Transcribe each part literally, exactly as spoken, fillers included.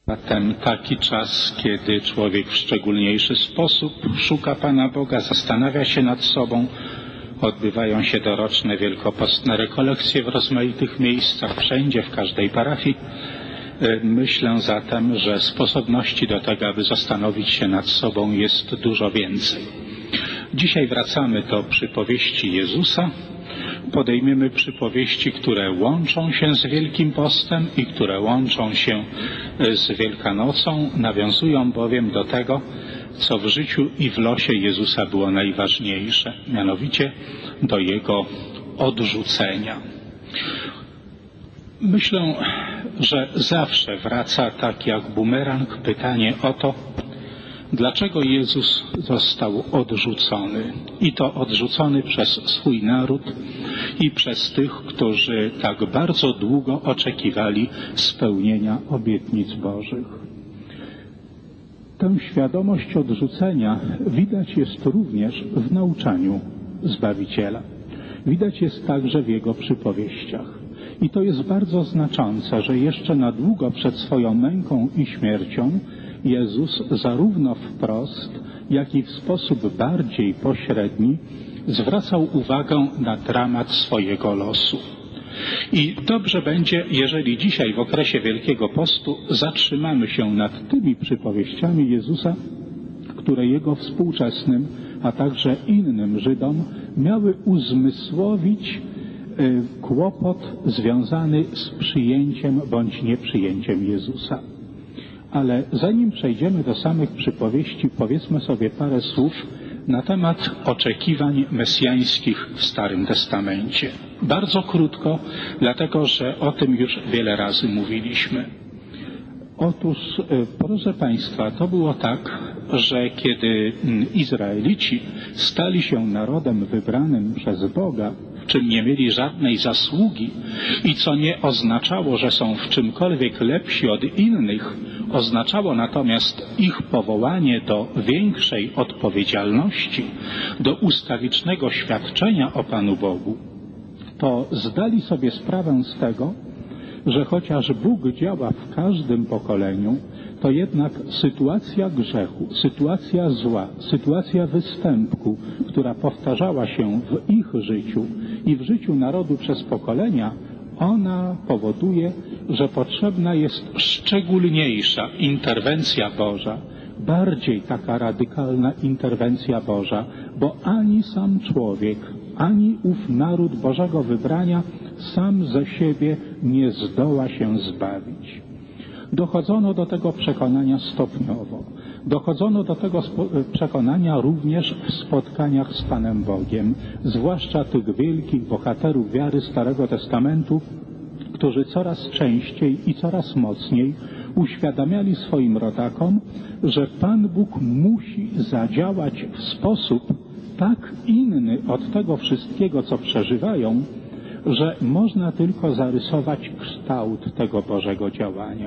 Zatem taki czas, kiedy człowiek w szczególniejszy sposób szuka Pana Boga, zastanawia się nad sobą. Odbywają się doroczne wielkopostne rekolekcje w rozmaitych miejscach, wszędzie, w każdej parafii. Myślę zatem, że sposobności do tego, aby zastanowić się nad sobą, jest dużo więcej. Dzisiaj wracamy do przypowieści Jezusa. Podejmiemy przypowieści, które łączą się z Wielkim Postem i które łączą się z Wielkanocą, nawiązują bowiem do tego, co w życiu i w losie Jezusa było najważniejsze, mianowicie do Jego odrzucenia. Myślę, że zawsze wraca tak jak bumerang pytanie o to, dlaczego Jezus został odrzucony. I to odrzucony przez swój naród i przez tych, którzy tak bardzo długo oczekiwali spełnienia obietnic Bożych. Tę świadomość odrzucenia widać jest również w nauczaniu Zbawiciela. Widać jest także w Jego przypowieściach. I to jest bardzo znaczące, że jeszcze na długo przed swoją męką i śmiercią Jezus zarówno wprost, jak i w sposób bardziej pośredni zwracał uwagę na dramat swojego losu. I dobrze będzie, jeżeli dzisiaj w okresie Wielkiego Postu zatrzymamy się nad tymi przypowieściami Jezusa, które Jego współczesnym, a także innym Żydom miały uzmysłowić kłopot związany z przyjęciem bądź nieprzyjęciem Jezusa. Ale zanim przejdziemy do samych przypowieści, powiedzmy sobie parę słów na temat oczekiwań mesjańskich w Starym Testamencie. Bardzo krótko, dlatego że o tym już wiele razy mówiliśmy. Otóż, proszę Państwa, to było tak, że kiedy Izraelici stali się narodem wybranym przez Boga, w czym nie mieli żadnej zasługi i co nie oznaczało, że są w czymkolwiek lepsi od innych, oznaczało natomiast ich powołanie do większej odpowiedzialności, do ustawicznego świadczenia o Panu Bogu, to zdali sobie sprawę z tego, że chociaż Bóg działa w każdym pokoleniu, to jednak sytuacja grzechu, sytuacja zła, sytuacja występku, która powtarzała się w ich życiu i w życiu narodu przez pokolenia, ona powoduje, że potrzebna jest szczególniejsza interwencja Boża, bardziej taka radykalna interwencja Boża, bo ani sam człowiek, ani ów naród Bożego wybrania sam ze siebie nie zdoła się zbawić. Dochodzono do tego przekonania stopniowo. Dochodzono do tego przekonania również w spotkaniach z Panem Bogiem, zwłaszcza tych wielkich bohaterów wiary Starego Testamentu, którzy coraz częściej i coraz mocniej uświadamiali swoim rodakom, że Pan Bóg musi zadziałać w sposób tak inny od tego wszystkiego, co przeżywają, że można tylko zarysować kształt tego Bożego działania.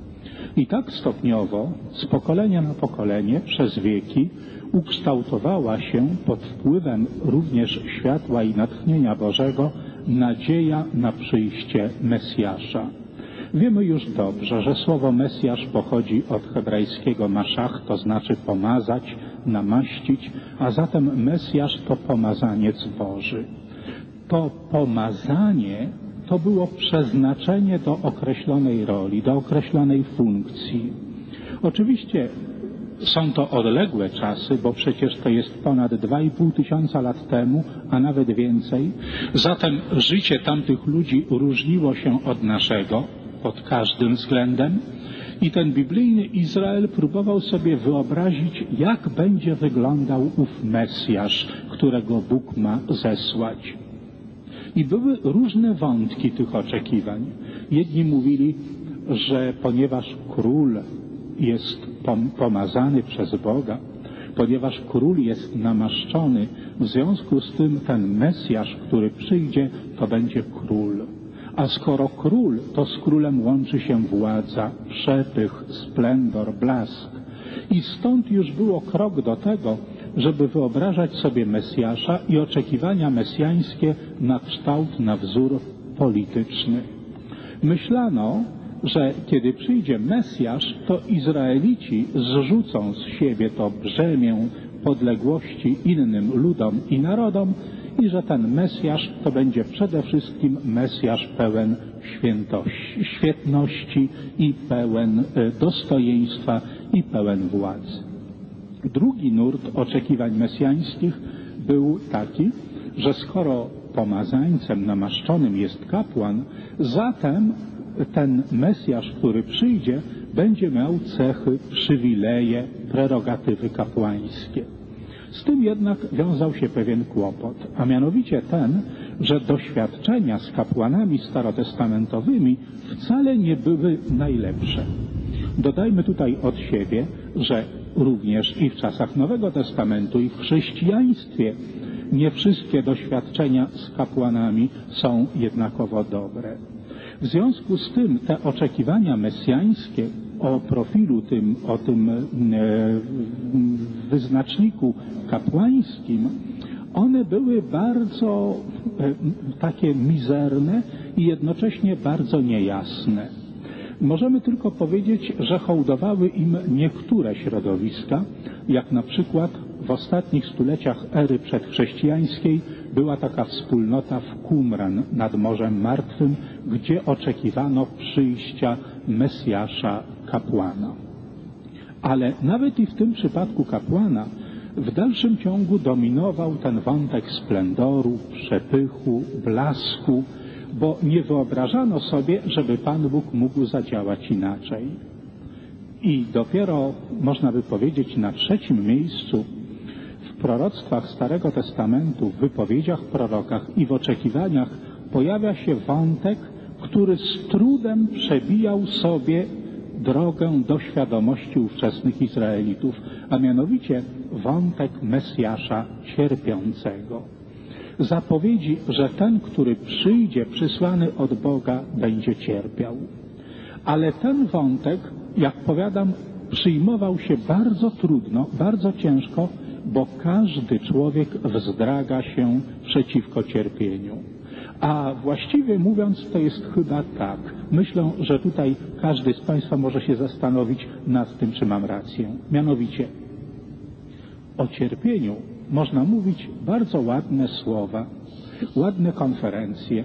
I tak stopniowo, z pokolenia na pokolenie, przez wieki, ukształtowała się pod wpływem również światła i natchnienia Bożego nadzieja na przyjście Mesjasza. Wiemy już dobrze, że słowo Mesjasz pochodzi od hebrajskiego maszach, to znaczy pomazać, namaścić, a zatem Mesjasz to pomazaniec Boży. To pomazanie to było przeznaczenie do określonej roli, do określonej funkcji. Oczywiście są to odległe czasy, bo przecież to jest ponad dwa i pół tysiąca lat temu, a nawet więcej. Zatem życie tamtych ludzi różniło się od naszego pod każdym względem i ten biblijny Izrael próbował sobie wyobrazić, jak będzie wyglądał ów Mesjasz, którego Bóg ma zesłać. I były różne wątki tych oczekiwań. Jedni mówili, że ponieważ król jest pomazany przez Boga, ponieważ król jest namaszczony, w związku z tym ten Mesjasz, który przyjdzie, to będzie król. A skoro król, to z królem łączy się władza, przepych, splendor, blask. I stąd już było krok do tego, żeby wyobrażać sobie Mesjasza i oczekiwania mesjańskie na kształt, na wzór polityczny. Myślano, że kiedy przyjdzie Mesjasz, to Izraelici zrzucą z siebie to brzemię podległości innym ludom i narodom i że ten Mesjasz to będzie przede wszystkim Mesjasz pełen świętości, świetności i pełen dostojeństwa i pełen władzy. Drugi nurt oczekiwań mesjańskich był taki, że skoro pomazańcem namaszczonym jest kapłan, zatem ten Mesjasz, który przyjdzie, będzie miał cechy, przywileje, prerogatywy kapłańskie. Z tym jednak wiązał się pewien kłopot, a mianowicie ten, że doświadczenia z kapłanami starotestamentowymi wcale nie były najlepsze. Dodajmy tutaj od siebie, że również i w czasach Nowego Testamentu, i w chrześcijaństwie nie wszystkie doświadczenia z kapłanami są jednakowo dobre. W związku z tym te oczekiwania mesjańskie o profilu tym, o tym e, wyznaczniku kapłańskim, one były bardzo e, takie mizerne i jednocześnie bardzo niejasne. Możemy tylko powiedzieć, że hołdowały im niektóre środowiska, jak na przykład w ostatnich stuleciach ery przedchrześcijańskiej była taka wspólnota w Qumran nad Morzem Martwym, gdzie oczekiwano przyjścia Mesjasza kapłana. Ale nawet i w tym przypadku kapłana w dalszym ciągu dominował ten wątek splendoru, przepychu, blasku, bo nie wyobrażano sobie, żeby Pan Bóg mógł zadziałać inaczej. I dopiero, można by powiedzieć, na trzecim miejscu w proroctwach Starego Testamentu, w wypowiedziach prorokach i w oczekiwaniach pojawia się wątek, który z trudem przebijał sobie drogę do świadomości ówczesnych Izraelitów, a mianowicie wątek Mesjasza cierpiącego. Zapowiedzi, że ten, który przyjdzie, przysłany od Boga, będzie cierpiał. Ale ten wątek, jak powiadam, przyjmował się bardzo trudno, bardzo ciężko, bo każdy człowiek wzdraga się przeciwko cierpieniu. A właściwie mówiąc, to jest chyba tak. Myślę, że tutaj każdy z Państwa może się zastanowić nad tym, czy mam rację. Mianowicie, o cierpieniu można mówić bardzo ładne słowa, ładne konferencje.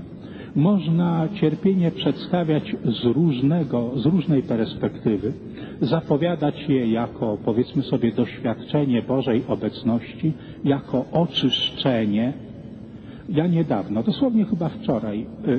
Można cierpienie przedstawiać z różnego, z różnej perspektywy, zapowiadać je jako, powiedzmy sobie, doświadczenie Bożej obecności, jako oczyszczenie. Ja niedawno, dosłownie chyba wczoraj, y,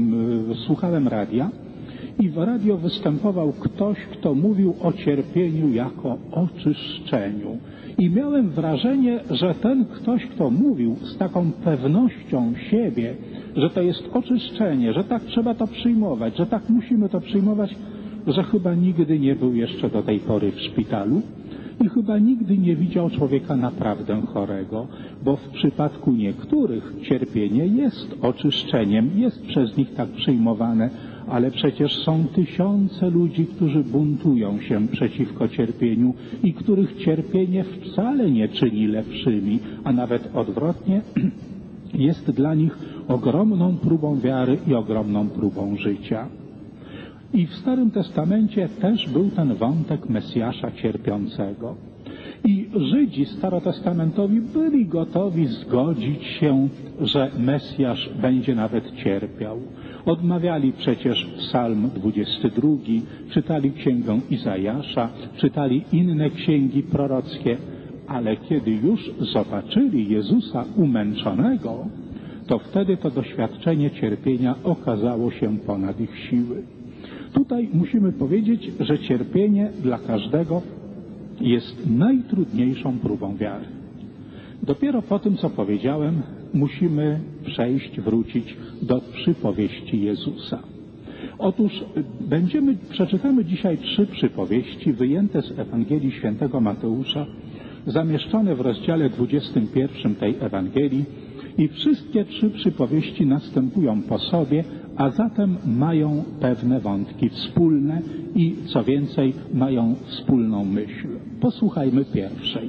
y, słuchałem radia i w radio występował ktoś, kto mówił o cierpieniu jako oczyszczeniu. I miałem wrażenie, że ten ktoś, kto mówił z taką pewnością siebie, że to jest oczyszczenie, że tak trzeba to przyjmować, że tak musimy to przyjmować, że chyba nigdy nie był jeszcze do tej pory w szpitalu i chyba nigdy nie widział człowieka naprawdę chorego, bo w przypadku niektórych cierpienie jest oczyszczeniem, jest przez nich tak przyjmowane, ale przecież są tysiące ludzi, którzy buntują się przeciwko cierpieniu i których cierpienie wcale nie czyni lepszymi, a nawet odwrotnie, jest dla nich ogromną próbą wiary i ogromną próbą życia. I w Starym Testamencie też był ten wątek Mesjasza cierpiącego. I Żydzi starotestamentowi byli gotowi zgodzić się, że Mesjasz będzie nawet cierpiał. Odmawiali przecież Psalm dwudziesty drugi, czytali Księgę Izajasza, czytali inne księgi prorockie, ale kiedy już zobaczyli Jezusa umęczonego, to wtedy to doświadczenie cierpienia okazało się ponad ich siły. Tutaj musimy powiedzieć, że cierpienie dla każdego jest najtrudniejszą próbą wiary. Dopiero po tym, co powiedziałem, musimy przejść, wrócić do przypowieści Jezusa. Otóż będziemy, przeczytamy dzisiaj trzy przypowieści wyjęte z Ewangelii Świętego Mateusza, zamieszczone w rozdziale dwudziestym pierwszym tej Ewangelii i wszystkie trzy przypowieści następują po sobie, a zatem mają pewne wątki wspólne i co więcej mają wspólną myśl. Posłuchajmy pierwszej.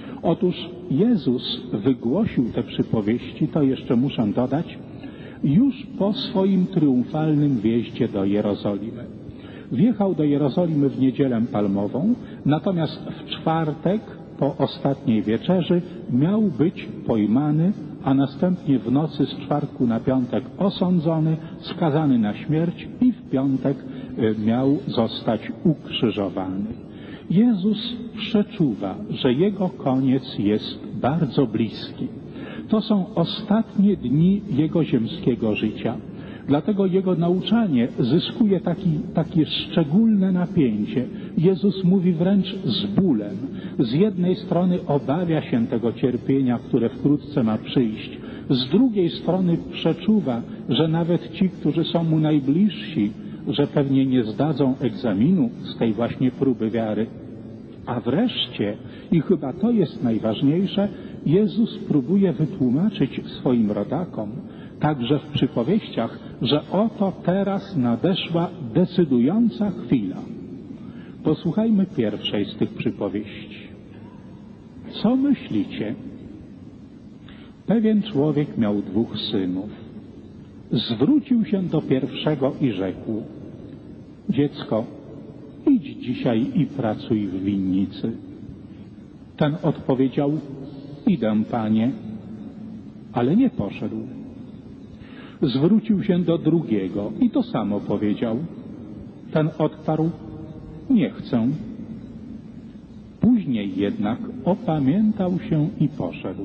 Otóż Jezus wygłosił te przypowieści, to jeszcze muszę dodać, już po swoim triumfalnym wjeździe do Jerozolimy. Wjechał do Jerozolimy w niedzielę palmową, natomiast w czwartek po ostatniej wieczerzy miał być pojmany, a następnie w nocy z czwartku na piątek osądzony, skazany na śmierć i w piątek miał zostać ukrzyżowany. Jezus przeczuwa, że Jego koniec jest bardzo bliski. To są ostatnie dni Jego ziemskiego życia. Dlatego Jego nauczanie zyskuje taki, takie szczególne napięcie. Jezus mówi wręcz z bólem. Z jednej strony obawia się tego cierpienia, które wkrótce ma przyjść. Z drugiej strony przeczuwa, że nawet ci, którzy są Mu najbliżsi, że pewnie nie zdadzą egzaminu z tej właśnie próby wiary. A wreszcie, i chyba to jest najważniejsze, Jezus próbuje wytłumaczyć swoim rodakom, także w przypowieściach, że oto teraz nadeszła decydująca chwila. Posłuchajmy pierwszej z tych przypowieści. Co myślicie? Pewien człowiek miał dwóch synów. Zwrócił się do pierwszego i rzekł: dziecko, idź dzisiaj i pracuj w winnicy. Ten odpowiedział: idę, panie, ale nie poszedł. Zwrócił się do drugiego i to samo powiedział. Ten odparł: nie chcę. Później jednak opamiętał się i poszedł.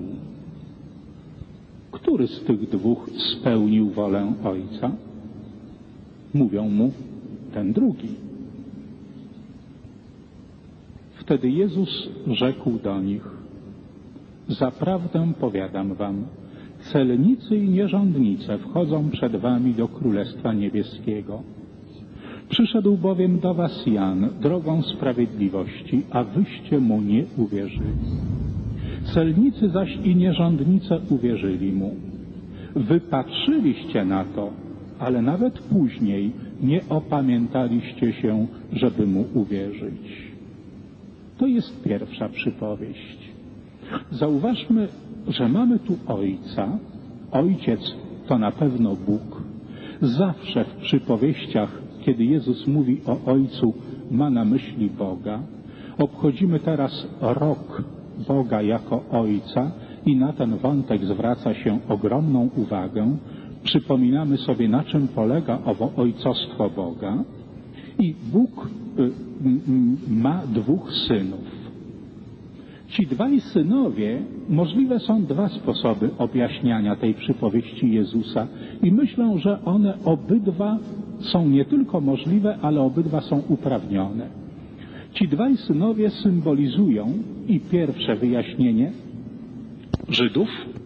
Który z tych dwóch spełnił wolę ojca? Mówią mu: ten drugi. Wtedy Jezus rzekł do nich: zaprawdę powiadam wam, celnicy i nierządnice wchodzą przed wami do Królestwa Niebieskiego. Przyszedł bowiem do was Jan drogą sprawiedliwości, a wyście mu nie uwierzyli. Celnicy zaś i nierządnice uwierzyli mu. Wypatrzyliście na to, ale nawet później nie opamiętaliście się, żeby mu uwierzyć. To jest pierwsza przypowieść. Zauważmy, że mamy tu Ojca. Ojciec to na pewno Bóg. Zawsze w przypowieściach, kiedy Jezus mówi o Ojcu, ma na myśli Boga. Obchodzimy teraz rok Boga jako Ojca i na ten wątek zwraca się ogromną uwagę. Przypominamy sobie, na czym polega owo ojcostwo Boga. I Bóg y, y, ma dwóch synów. Ci dwaj synowie, możliwe są dwa sposoby objaśniania tej przypowieści Jezusa i myślę, że one obydwa są nie tylko możliwe, ale obydwa są uprawnione. Ci dwaj synowie symbolizują, i pierwsze wyjaśnienie, Żydów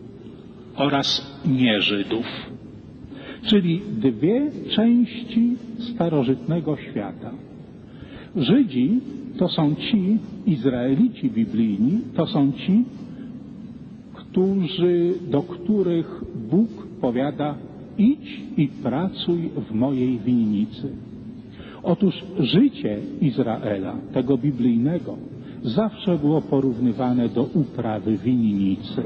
oraz nieżydów, czyli dwie części starożytnego świata. Żydzi to są ci, Izraelici biblijni, to są ci, którzy, do których Bóg powiada: idź i pracuj w mojej winnicy. Otóż życie Izraela, tego biblijnego, zawsze było porównywane do uprawy winnicy.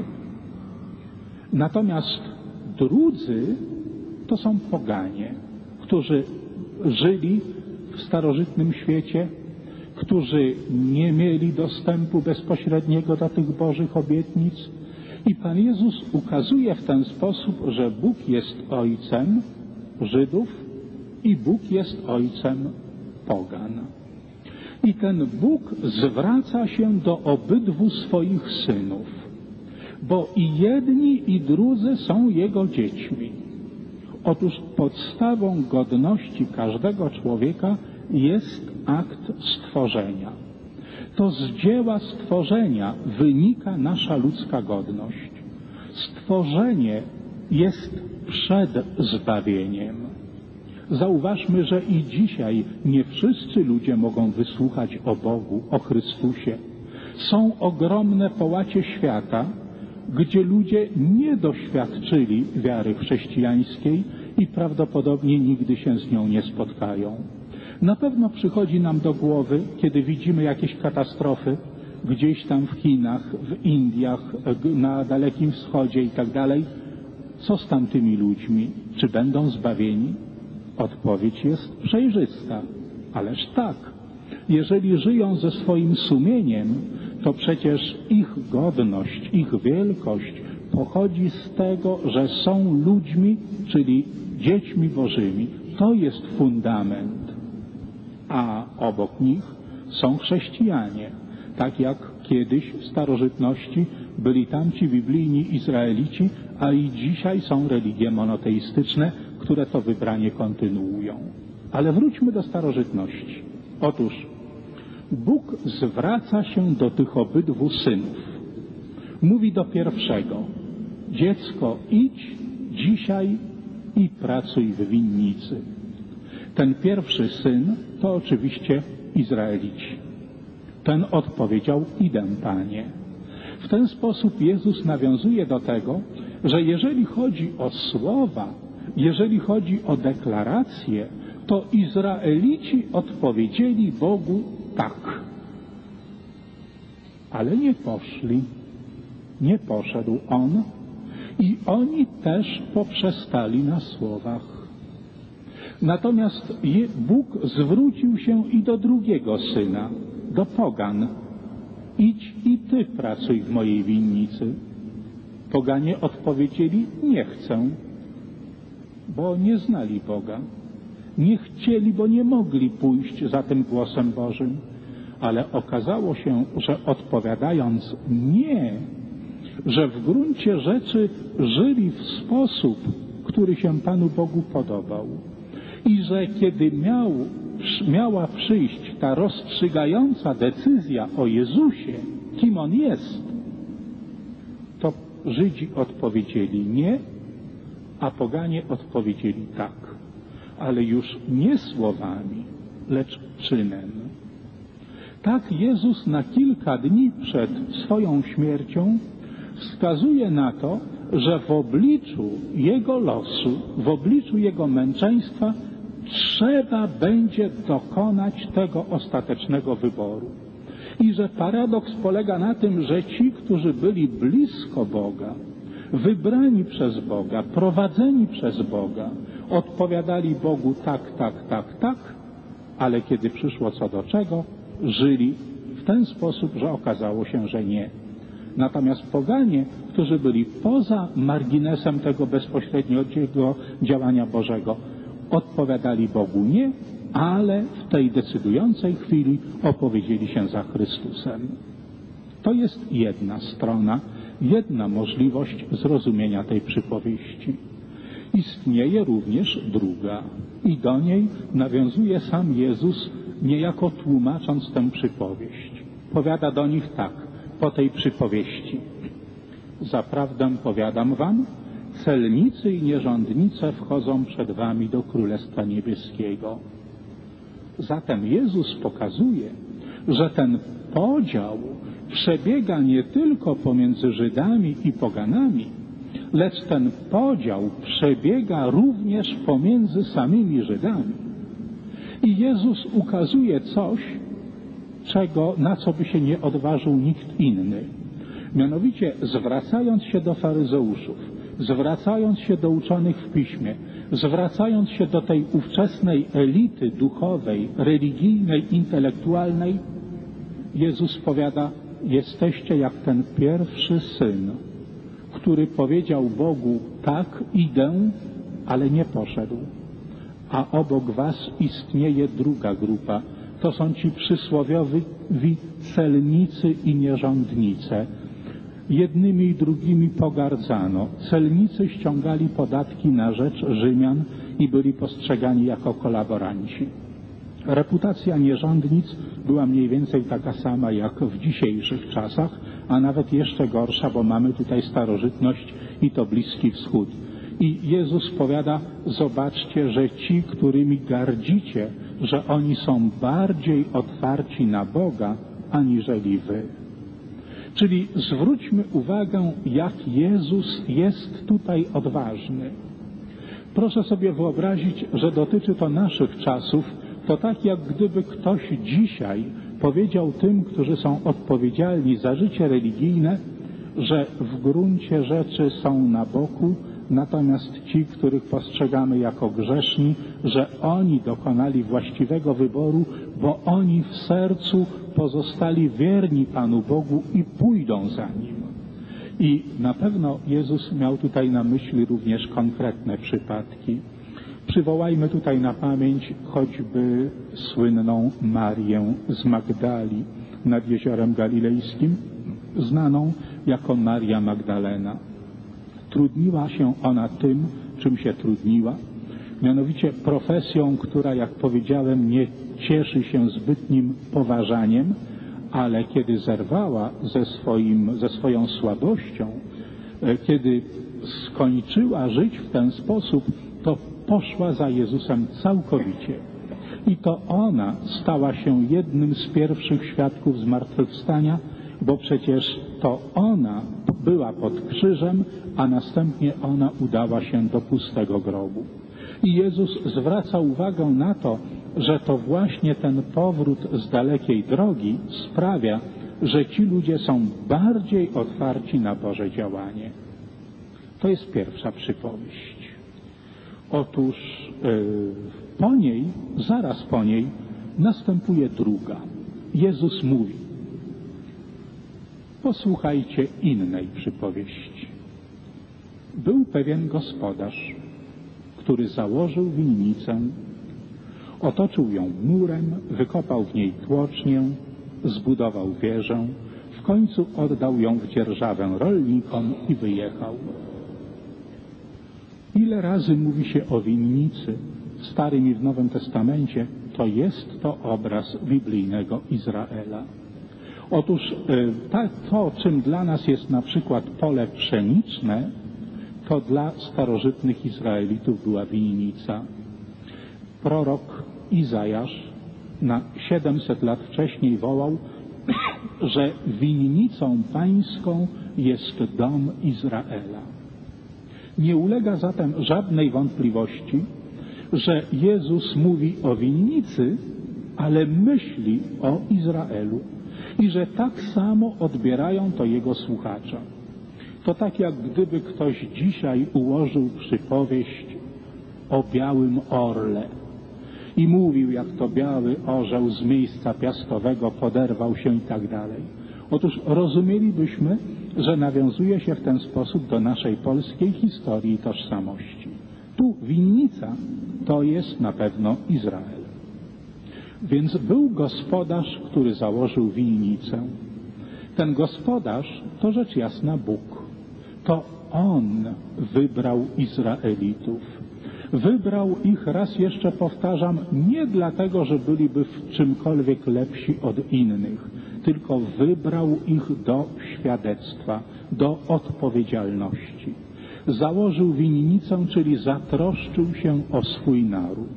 Natomiast drudzy to są poganie, którzy żyli w starożytnym świecie, którzy nie mieli dostępu bezpośredniego do tych Bożych obietnic. I Pan Jezus ukazuje w ten sposób, że Bóg jest Ojcem Żydów i Bóg jest Ojcem pogan. I ten Bóg zwraca się do obydwu swoich synów, bo i jedni, i drudzy są Jego dziećmi. Otóż podstawą godności każdego człowieka jest akt stworzenia. To z dzieła stworzenia wynika nasza ludzka godność. Stworzenie jest przed zbawieniem. Zauważmy, że i dzisiaj nie wszyscy ludzie mogą wysłuchać o Bogu, o Chrystusie. Są ogromne połacie świata, gdzie ludzie nie doświadczyli wiary chrześcijańskiej i prawdopodobnie nigdy się z nią nie spotkają. Na pewno przychodzi nam do głowy, kiedy widzimy jakieś katastrofy gdzieś tam w Chinach, w Indiach, na Dalekim Wschodzie i tak dalej. Co z tamtymi ludźmi? Czy będą zbawieni? Odpowiedź jest przejrzysta. Ależ tak, jeżeli żyją ze swoim sumieniem, to przecież ich godność, ich wielkość pochodzi z tego, że są ludźmi, czyli dziećmi Bożymi. To jest fundament. A obok nich są chrześcijanie, tak jak kiedyś w starożytności byli tamci biblijni Izraelici, a i dzisiaj są religie monoteistyczne, które to wybranie kontynuują. Ale wróćmy do starożytności. Otóż Bóg zwraca się do tych obydwu synów. Mówi do pierwszego: dziecko, idź dzisiaj i pracuj w winnicy. Ten pierwszy syn to oczywiście Izraelici. Ten odpowiedział: idę, Panie. W ten sposób Jezus nawiązuje do tego, że jeżeli chodzi o słowa, jeżeli chodzi o deklaracje, to Izraelici odpowiedzieli Bogu tak. Ale nie poszli. Nie poszedł On i oni też poprzestali na słowach. Natomiast Bóg zwrócił się i do drugiego syna, do pogan. Idź i ty pracuj w mojej winnicy. Poganie odpowiedzieli: nie chcę, bo nie znali Boga. Nie chcieli, bo nie mogli pójść za tym głosem Bożym. Ale okazało się, że odpowiadając nie, że w gruncie rzeczy żyli w sposób, który się Panu Bogu podobał. I że kiedy miał, miała przyjść ta rozstrzygająca decyzja o Jezusie, kim On jest, to Żydzi odpowiedzieli nie, a poganie odpowiedzieli tak. Ale już nie słowami, lecz czynem. Tak Jezus na kilka dni przed swoją śmiercią wskazuje na to, że w obliczu Jego losu, w obliczu Jego męczeństwa trzeba będzie dokonać tego ostatecznego wyboru. I że paradoks polega na tym, że ci, którzy byli blisko Boga, wybrani przez Boga, prowadzeni przez Boga, odpowiadali Bogu tak, tak, tak, tak, ale kiedy przyszło co do czego, żyli w ten sposób, że okazało się, że nie. Natomiast poganie, którzy byli poza marginesem tego bezpośredniego działania Bożego, odpowiadali Bogu nie, ale w tej decydującej chwili opowiedzieli się za Chrystusem. To jest jedna strona, jedna możliwość zrozumienia tej przypowieści. Istnieje również druga i do niej nawiązuje sam Jezus, niejako tłumacząc tę przypowieść. Powiada do nich tak, po tej przypowieści: zaprawdę powiadam wam, celnicy i nierządnice wchodzą przed wami do Królestwa Niebieskiego. Zatem Jezus pokazuje, że ten podział przebiega nie tylko pomiędzy Żydami i poganami, lecz ten podział przebiega również pomiędzy samymi Żydami. I Jezus ukazuje coś, czego, na co by się nie odważył nikt inny. Mianowicie zwracając się do faryzeuszów, zwracając się do uczonych w Piśmie, zwracając się do tej ówczesnej elity duchowej, religijnej, intelektualnej, Jezus powiada: jesteście jak ten pierwszy syn, który powiedział Bogu tak, idę, ale nie poszedł. A obok was istnieje druga grupa. To są ci przysłowiowi celnicy i nierządnice. Jednymi i drugimi pogardzano. Celnicy ściągali podatki na rzecz Rzymian i byli postrzegani jako kolaboranci. Reputacja nierządnic była mniej więcej taka sama jak w dzisiejszych czasach, a nawet jeszcze gorsza, bo mamy tutaj starożytność i to Bliski Wschód. I Jezus powiada: zobaczcie, że ci, którymi gardzicie, że oni są bardziej otwarci na Boga, aniżeli wy. Czyli zwróćmy uwagę, jak Jezus jest tutaj odważny. Proszę sobie wyobrazić, że dotyczy to naszych czasów. To tak, jak gdyby ktoś dzisiaj powiedział tym, którzy są odpowiedzialni za życie religijne, że w gruncie rzeczy są na boku, natomiast ci, których postrzegamy jako grzeszni, że oni dokonali właściwego wyboru, bo oni w sercu pozostali wierni Panu Bogu i pójdą za Nim. I na pewno Jezus miał tutaj na myśli również konkretne przypadki. Przywołajmy tutaj na pamięć choćby słynną Marię z Magdali nad Jeziorem Galilejskim, znaną jako Maria Magdalena. Trudniła się ona tym, czym się trudniła, mianowicie profesją, która, jak powiedziałem, nie cieszy się zbytnim poważaniem, ale kiedy zerwała ze, swoim, ze swoją słabością, kiedy skończyła żyć w ten sposób, to poszła za Jezusem całkowicie. I to ona stała się jednym z pierwszych świadków zmartwychwstania, bo przecież to ona była pod krzyżem, a następnie ona udała się do pustego grobu. I Jezus zwraca uwagę na to, że to właśnie ten powrót z dalekiej drogi sprawia, że ci ludzie są bardziej otwarci na Boże działanie. To jest pierwsza przypowieść. Otóż yy, po niej, zaraz po niej, następuje druga. Jezus mówi: posłuchajcie innej przypowieści. Był pewien gospodarz, który założył winnicę, otoczył ją murem, wykopał w niej tłocznię, zbudował wieżę, w końcu oddał ją w dzierżawę rolnikom i wyjechał. Ile razy mówi się o winnicy w Starym i w Nowym Testamencie, to jest to obraz biblijnego Izraela. Otóż to, czym dla nas jest na przykład pole pszeniczne, to dla starożytnych Izraelitów była winnica. Prorok Izajasz na siedemset lat wcześniej wołał, że winnicą pańską jest dom Izraela. Nie ulega zatem żadnej wątpliwości, że Jezus mówi o winnicy, ale myśli o Izraelu i że tak samo odbierają to Jego słuchacza. To tak, jak gdyby ktoś dzisiaj ułożył przypowieść o białym orle i mówił, jak to biały orzeł z miejsca piastowego poderwał się i tak dalej. Otóż rozumielibyśmy, że nawiązuje się w ten sposób do naszej polskiej historii i tożsamości. Tu winnica to jest na pewno Izrael. Więc był gospodarz, który założył winnicę. Ten gospodarz to rzecz jasna Bóg. To On wybrał Izraelitów. Wybrał ich, raz jeszcze powtarzam, nie dlatego, że byliby w czymkolwiek lepsi od innych, tylko wybrał ich do świadectwa, do odpowiedzialności. Założył winnicę, czyli zatroszczył się o swój naród.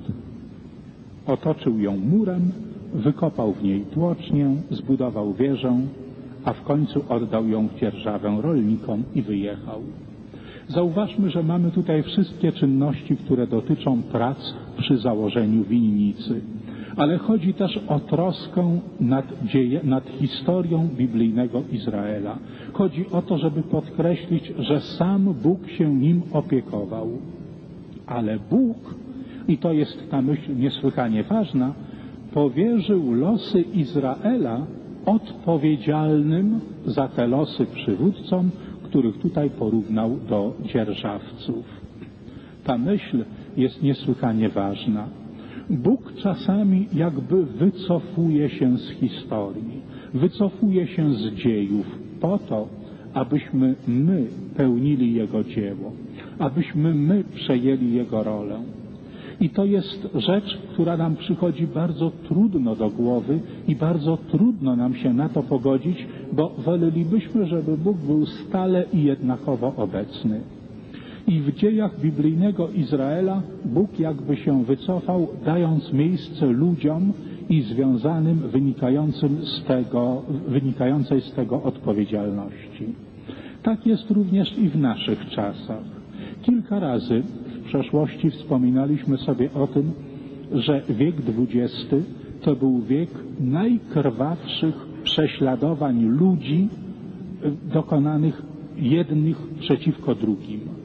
Otoczył ją murem, wykopał w niej tłocznię, zbudował wieżę, a w końcu oddał ją w dzierżawę rolnikom i wyjechał. Zauważmy, że mamy tutaj wszystkie czynności, które dotyczą prac przy założeniu winnicy. Ale chodzi też o troskę nad, dzieje, nad historią biblijnego Izraela. Chodzi o to, żeby podkreślić, że sam Bóg się nim opiekował. Ale Bóg, i to jest ta myśl niesłychanie ważna, powierzył losy Izraela odpowiedzialnym za te losy przywódcom, których tutaj porównał do dzierżawców. Ta myśl jest niesłychanie ważna. Bóg czasami jakby wycofuje się z historii, wycofuje się z dziejów po to, abyśmy my pełnili Jego dzieło, abyśmy my przejęli Jego rolę. I to jest rzecz, która nam przychodzi bardzo trudno do głowy i bardzo trudno nam się na to pogodzić, bo wolelibyśmy, żeby Bóg był stale i jednakowo obecny. I w dziejach biblijnego Izraela Bóg jakby się wycofał, dając miejsce ludziom i związanym wynikającym z tego, wynikającej z tego odpowiedzialności. Tak jest również i w naszych czasach. Kilka razy w przeszłości wspominaliśmy sobie o tym, że wiek dwudziesty to był wiek najkrwawszych prześladowań ludzi dokonanych jednych przeciwko drugim.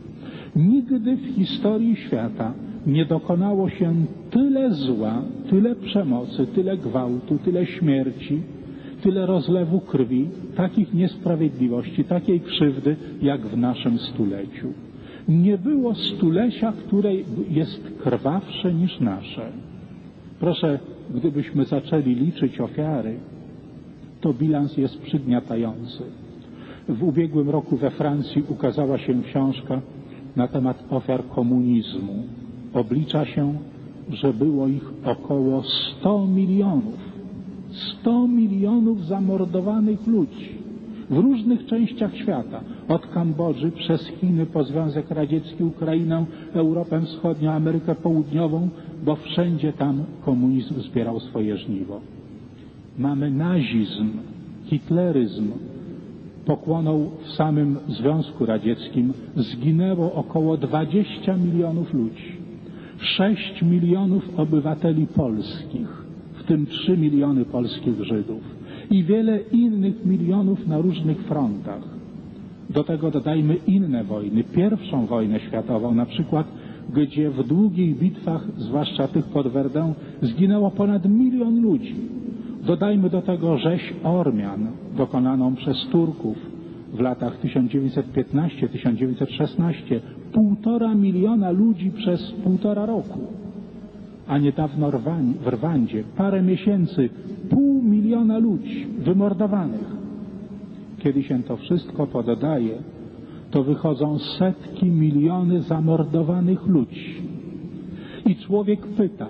Nigdy w historii świata nie dokonało się tyle zła, tyle przemocy, tyle gwałtu, tyle śmierci, tyle rozlewu krwi, takich niesprawiedliwości, takiej krzywdy, jak w naszym stuleciu. Nie było stulecia, które jest krwawsze niż nasze. Proszę, gdybyśmy zaczęli liczyć ofiary, to bilans jest przygniatający. W ubiegłym roku we Francji ukazała się książka na temat ofiar komunizmu. Oblicza się, że było ich około sto milionów. sto milionów zamordowanych ludzi w różnych częściach świata. Od Kambodży przez Chiny po Związek Radziecki, Ukrainę, Europę Wschodnią, Amerykę Południową, bo wszędzie tam komunizm zbierał swoje żniwo. Mamy nazizm, hitleryzm. Pokłoną w samym Związku Radzieckim zginęło około dwadzieścia milionów ludzi. sześć milionów obywateli polskich, w tym trzy miliony polskich Żydów i wiele innych milionów na różnych frontach. Do tego dodajmy inne wojny, pierwszą wojnę światową na przykład, gdzie w długich bitwach, zwłaszcza tych pod Verdun, zginęło ponad milion ludzi. Dodajmy do tego rzeź Ormian dokonaną przez Turków w latach tysiąc dziewięćset piętnasty do tysiąc dziewięćset szesnastego. Półtora miliona ludzi przez półtora roku. A niedawno w Rwandzie parę miesięcy pół miliona ludzi wymordowanych. Kiedy się to wszystko pododaje, to wychodzą setki, miliony zamordowanych ludzi. I człowiek pyta,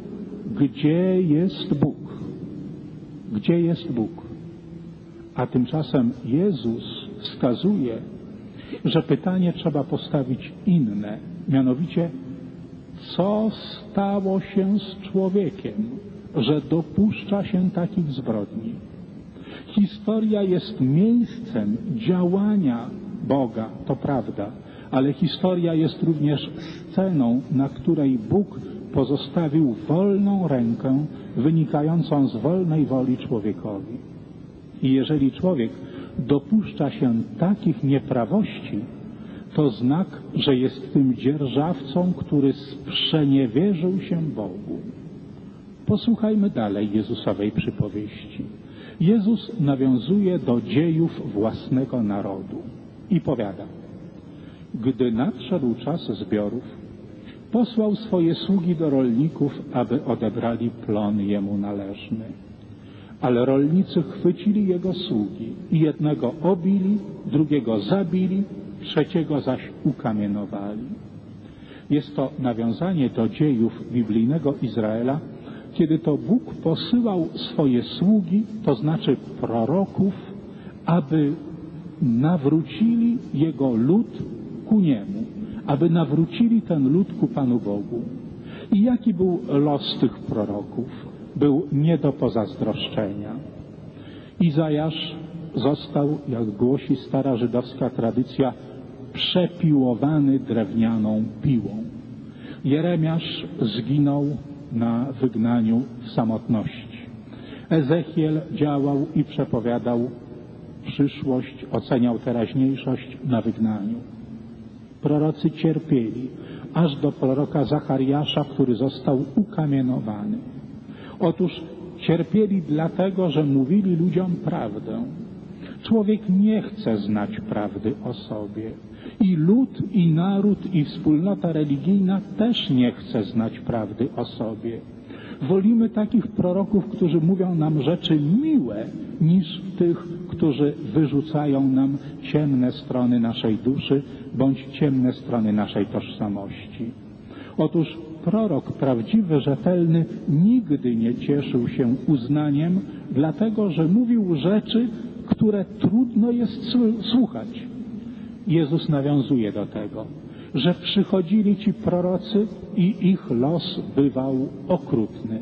gdzie jest Bóg? Gdzie jest Bóg? A tymczasem Jezus wskazuje, że pytanie trzeba postawić inne, mianowicie, co stało się z człowiekiem, że dopuszcza się takich zbrodni. Historia jest miejscem działania Boga, to prawda, ale historia jest również sceną, na której Bóg pozostawił wolną rękę wynikającą z wolnej woli człowiekowi. I jeżeli człowiek dopuszcza się takich nieprawości, to znak, że jest tym dzierżawcą, który sprzeniewierzył się Bogu. Posłuchajmy dalej Jezusowej przypowieści. Jezus nawiązuje do dziejów własnego narodu i powiada: gdy nadszedł czas zbiorów, posłał swoje sługi do rolników, aby odebrali plon jemu należny. Ale rolnicy chwycili jego sługi i jednego obili, drugiego zabili, trzeciego zaś ukamienowali. Jest to nawiązanie do dziejów biblijnego Izraela, kiedy to Bóg posyłał swoje sługi, to znaczy proroków, aby nawrócili jego lud ku niemu, aby nawrócili ten lud ku Panu Bogu. I jaki był los tych proroków? Był nie do pozazdroszczenia. Izajasz został, jak głosi stara żydowska tradycja, przepiłowany drewnianą piłą. Jeremiasz zginął na wygnaniu w samotności. Ezechiel działał i przepowiadał przyszłość, oceniał teraźniejszość na wygnaniu. Prorocy cierpieli, aż do proroka Zachariasza, który został ukamienowany. Otóż cierpieli dlatego, że mówili ludziom prawdę. Człowiek nie chce znać prawdy o sobie. I lud, i naród, i wspólnota religijna też nie chce znać prawdy o sobie. Wolimy takich proroków, którzy mówią nam rzeczy miłe, niż tych, którzy wyrzucają nam ciemne strony naszej duszy, bądź ciemne strony naszej tożsamości. Otóż prorok prawdziwy, rzetelny nigdy nie cieszył się uznaniem, dlatego że mówił rzeczy, które trudno jest słuchać. Jezus nawiązuje do tego, że przychodzili ci prorocy i ich los bywał okrutny.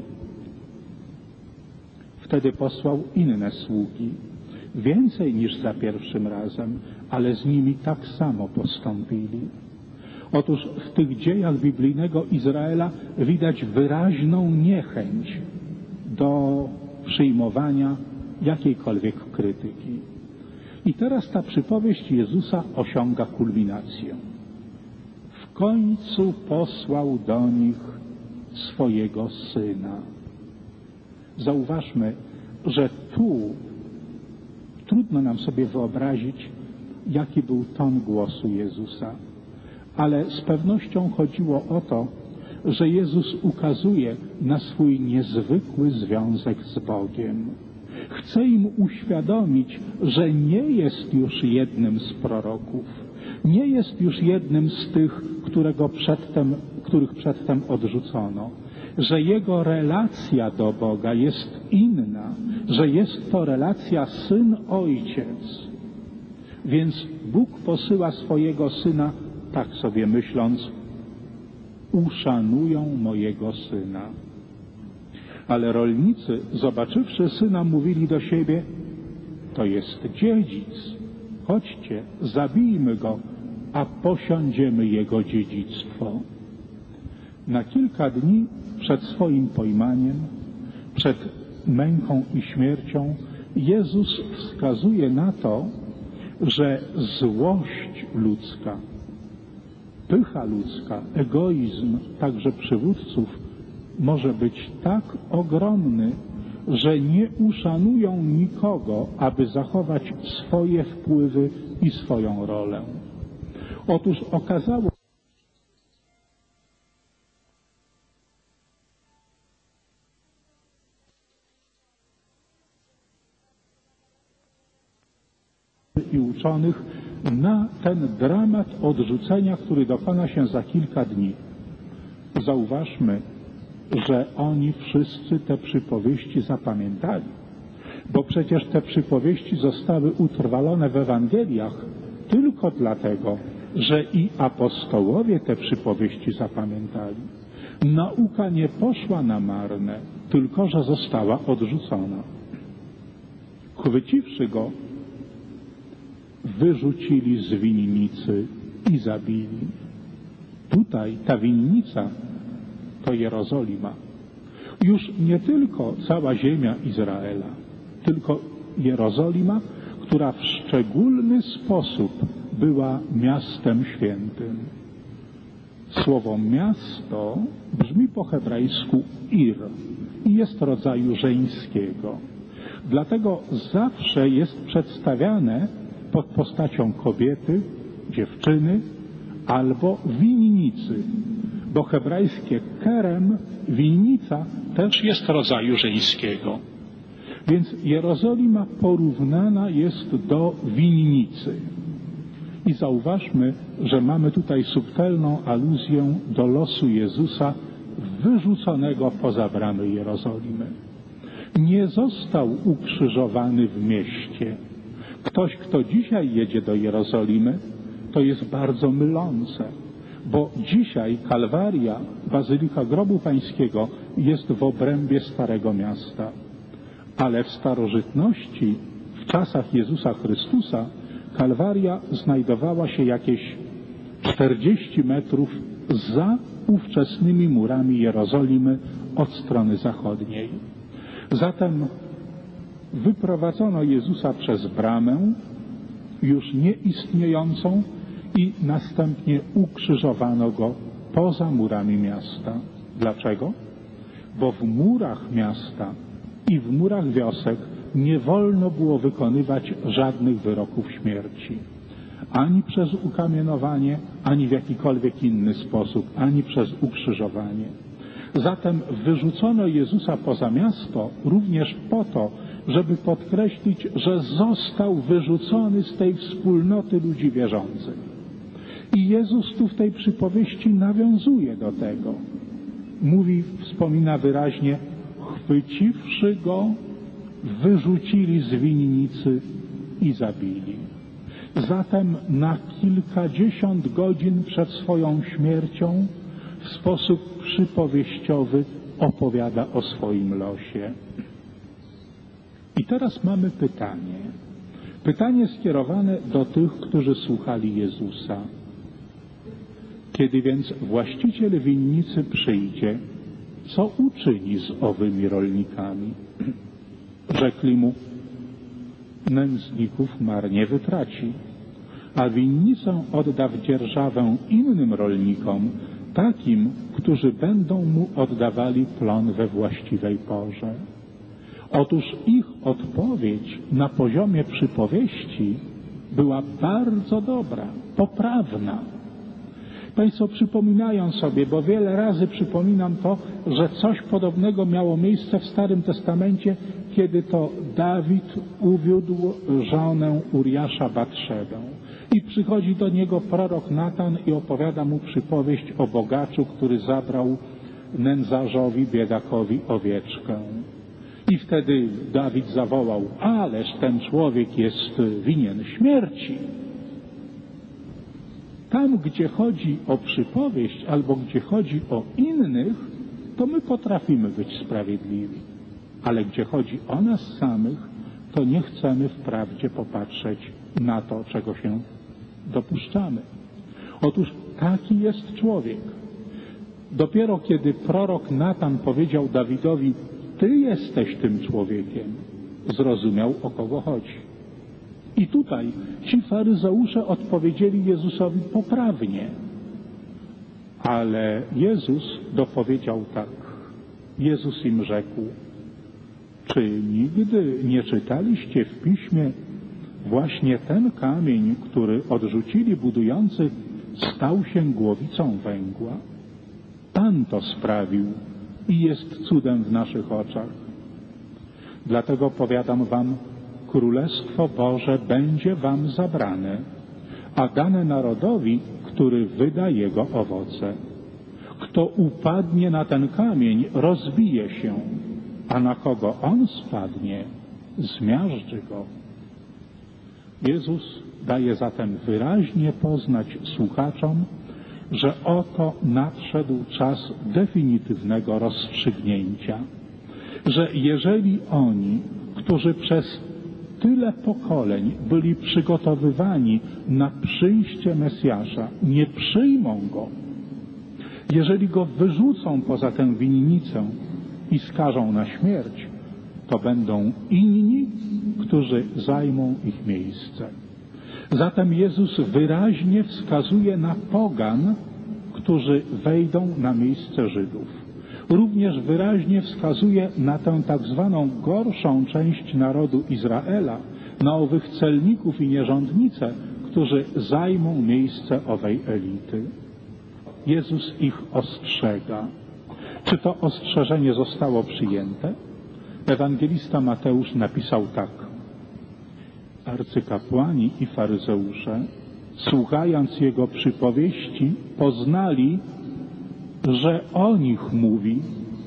Wtedy posłał inne sługi, więcej niż za pierwszym razem, ale z nimi tak samo postąpili. Otóż w tych dziejach biblijnego Izraela widać wyraźną niechęć do przyjmowania jakiejkolwiek krytyki. I teraz ta przypowieść Jezusa osiąga kulminację. końcu posłał do nich swojego Syna. Zauważmy, że tu trudno nam sobie wyobrazić, jaki był ton głosu Jezusa. Ale z pewnością chodziło o to, że Jezus ukazuje na swój niezwykły związek z Bogiem. Chce im uświadomić, że nie jest już jednym z proroków, nie jest już jednym z tych, którego przedtem, których przedtem odrzucono, że jego relacja do Boga jest inna, że jest to relacja syn-ojciec. Więc Bóg posyła swojego Syna, tak sobie myśląc, uszanują mojego Syna. Ale rolnicy, zobaczywszy Syna, mówili do siebie, to jest dziedzic, chodźcie, zabijmy go, a posiądziemy jego dziedzictwo. Na kilka dni przed swoim pojmaniem, przed męką i śmiercią, Jezus wskazuje na to, że złość ludzka, pycha ludzka, egoizm także przywódców może być tak ogromny, że nie uszanują nikogo, aby zachować swoje wpływy i swoją rolę. Otóż okazało i uczonych na ten dramat odrzucenia, który dokona się za kilka dni. Zauważmy, że oni wszyscy te przypowieści zapamiętali, bo przecież te przypowieści zostały utrwalone w Ewangeliach tylko dlatego, że i apostołowie te przypowieści zapamiętali. Nauka nie poszła na marne, tylko że została odrzucona. Chwyciwszy go, wyrzucili z winnicy i zabili. Tutaj ta winnica to Jerozolima. Już nie tylko cała ziemia Izraela, tylko Jerozolima, która w szczególny sposób była miastem świętym. Słowo miasto brzmi po hebrajsku ir i jest rodzaju żeńskiego. Dlatego zawsze jest przedstawiane pod postacią kobiety, dziewczyny albo winnicy, bo hebrajskie kerem, winnica, też jest rodzaju żeńskiego. Więc Jerozolima porównana jest do winnicy. I zauważmy, że mamy tutaj subtelną aluzję do losu Jezusa wyrzuconego poza bramy Jerozolimy. Nie został ukrzyżowany w mieście. Ktoś, kto dzisiaj jedzie do Jerozolimy, to jest bardzo mylące, bo dzisiaj Kalwaria, Bazylika Grobu Pańskiego jest w obrębie Starego Miasta. Ale w starożytności, w czasach Jezusa Chrystusa, Kalwaria znajdowała się jakieś czterdzieści metrów za ówczesnymi murami Jerozolimy od strony zachodniej. Zatem wyprowadzono Jezusa przez bramę, już nieistniejącą, i następnie ukrzyżowano go poza murami miasta. Dlaczego? Bo w murach miasta i w murach wiosek nie wolno było wykonywać żadnych wyroków śmierci. Ani przez ukamienowanie, ani w jakikolwiek inny sposób, ani przez ukrzyżowanie. Zatem wyrzucono Jezusa poza miasto również po to, żeby podkreślić, że został wyrzucony z tej wspólnoty ludzi wierzących. I Jezus tu w tej przypowieści nawiązuje do tego. Mówi, wspomina wyraźnie, chwyciwszy go, wyrzucili z winnicy i zabili. Zatem na kilkadziesiąt godzin przed swoją śmiercią w sposób przypowieściowy opowiada o swoim losie. I teraz mamy pytanie. Pytanie skierowane do tych, którzy słuchali Jezusa. Kiedy więc właściciel winnicy przyjdzie, co uczyni z owymi rolnikami? Rzekli mu, nędzników marnie wytraci, a winnicę odda w dzierżawę innym rolnikom, takim, którzy będą mu oddawali plon we właściwej porze. Otóż ich odpowiedź na poziomie przypowieści była bardzo dobra, poprawna. Państwo przypominają sobie, bo wiele razy przypominam to, że coś podobnego miało miejsce w Starym Testamencie, kiedy to Dawid uwiódł żonę Uriasza Batszebę. I przychodzi do niego prorok Natan i opowiada mu przypowieść o bogaczu, który zabrał nędzarzowi, biedakowi owieczkę. I wtedy Dawid zawołał: ależ ten człowiek jest winien śmierci. Tam, gdzie chodzi o przypowieść albo gdzie chodzi o innych, to my potrafimy być sprawiedliwi. Ale gdzie chodzi o nas samych, to nie chcemy wprawdzie popatrzeć na to, czego się dopuszczamy. Otóż taki jest człowiek. Dopiero kiedy prorok Natan powiedział Dawidowi: ty jesteś tym człowiekiem, zrozumiał, o kogo chodzi. I tutaj ci faryzeusze odpowiedzieli Jezusowi poprawnie. Ale Jezus dopowiedział tak. Jezus im rzekł: czy nigdy nie czytaliście w Piśmie, właśnie ten kamień, który odrzucili budujący, stał się głowicą węgła? Pan to sprawił i jest cudem w naszych oczach. Dlatego powiadam wam, Królestwo Boże będzie wam zabrane, a dane narodowi, który wyda jego owoce. Kto upadnie na ten kamień, rozbije się, a na kogo on spadnie, zmiażdży go. Jezus daje zatem wyraźnie poznać słuchaczom, że oto nadszedł czas definitywnego rozstrzygnięcia, że jeżeli oni, którzy przez tyle pokoleń byli przygotowywani na przyjście Mesjasza, nie przyjmą Go, jeżeli Go wyrzucą poza tę winnicę i skażą na śmierć, to będą inni, którzy zajmą ich miejsce. Zatem Jezus wyraźnie wskazuje na pogan, którzy wejdą na miejsce Żydów. Również wyraźnie wskazuje na tę tak zwaną gorszą część narodu Izraela, na owych celników i nierządnice, którzy zajmą miejsce owej elity. Jezus ich ostrzega. Czy to ostrzeżenie zostało przyjęte? Ewangelista Mateusz napisał tak. Arcykapłani i faryzeusze, słuchając jego przypowieści, poznali, że o nich mówi,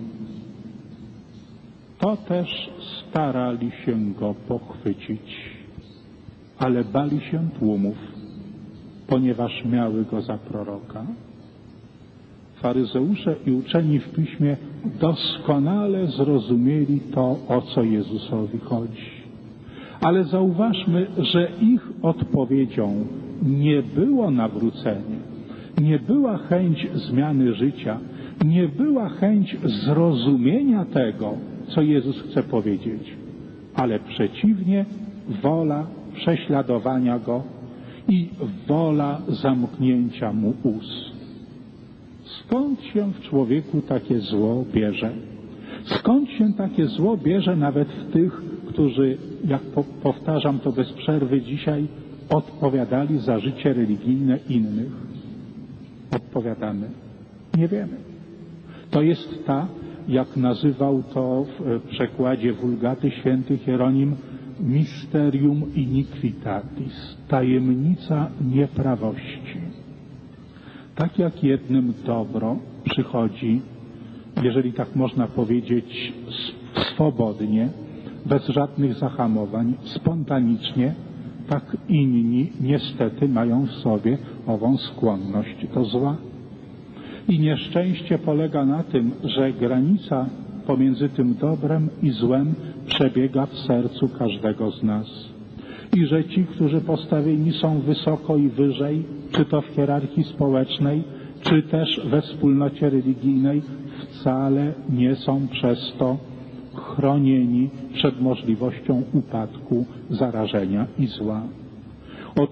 to też starali się go pochwycić, ale bali się tłumów, ponieważ miały go za proroka. Faryzeusze i uczeni w Piśmie doskonale zrozumieli to, o co Jezusowi chodzi. Ale zauważmy, że ich odpowiedzią nie było nawrócenie, nie była chęć zmiany życia, nie była chęć zrozumienia tego, co Jezus chce powiedzieć, ale przeciwnie, wola prześladowania Go i wola zamknięcia Mu ust. Skąd się w człowieku takie zło bierze? Skąd się takie zło bierze nawet w tych, którzy, jak po, powtarzam to bez przerwy dzisiaj, odpowiadali za życie religijne innych? Odpowiadamy, nie wiemy. To jest ta, jak nazywał to w przekładzie Vulgaty święty Hieronim, mysterium iniquitatis, tajemnica nieprawości. Tak jak jednym dobro przychodzi, jeżeli tak można powiedzieć, swobodnie, bez żadnych zahamowań, spontanicznie, tak inni niestety mają w sobie ową skłonność do zła. I nieszczęście polega na tym, że granica pomiędzy tym dobrem i złem przebiega w sercu każdego z nas. I że ci, którzy postawieni są wysoko i wyżej, czy to w hierarchii społecznej, czy też we wspólnocie religijnej, wcale nie są przez to chronieni przed możliwością upadku, zarażenia i zła. Otóż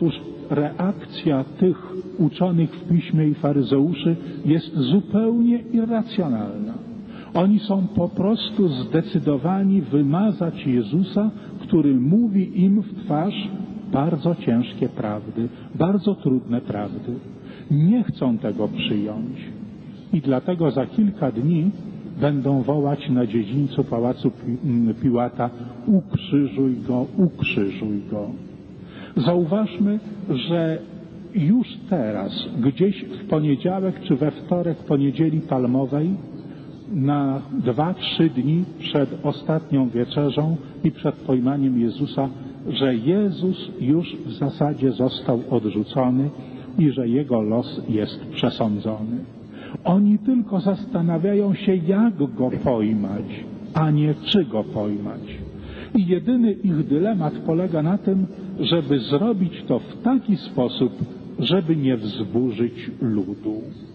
reakcja tych uczonych w piśmie i faryzeuszy jest zupełnie irracjonalna. Oni są po prostu zdecydowani wymazać Jezusa, który mówi im w twarz bardzo ciężkie prawdy, bardzo trudne prawdy. Nie chcą tego przyjąć. I dlatego za kilka dni będą wołać na dziedzińcu pałacu Piłata: ukrzyżuj go, ukrzyżuj go. Zauważmy, że już teraz, gdzieś w poniedziałek czy we wtorek po Niedzieli Palmowej, na dwa, trzy dni przed ostatnią wieczerzą i przed pojmaniem Jezusa, że Jezus już w zasadzie został odrzucony i że Jego los jest przesądzony. Oni tylko zastanawiają się, jak Go pojmać, a nie czy Go pojmać. I jedyny ich dylemat polega na tym, żeby zrobić to w taki sposób, żeby nie wzburzyć ludu.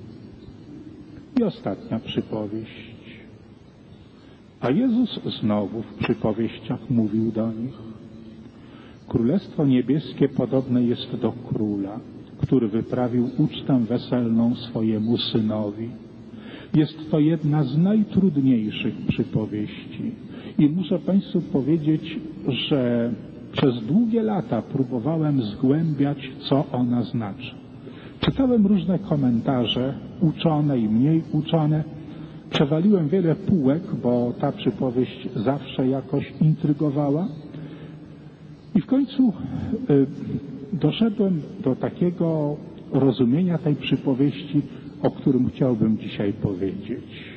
I ostatnia przypowieść. A Jezus znowu w przypowieściach mówił do nich: Królestwo Niebieskie podobne jest do króla, który wyprawił ucztę weselną swojemu synowi. Jest to jedna z najtrudniejszych przypowieści. I muszę Państwu powiedzieć, że przez długie lata próbowałem zgłębiać, co ona znaczy. Czytałem różne komentarze, uczone i mniej uczone. Przewaliłem wiele półek, bo ta przypowieść zawsze jakoś intrygowała. I w końcu y, doszedłem do takiego rozumienia tej przypowieści, o którym chciałbym dzisiaj powiedzieć.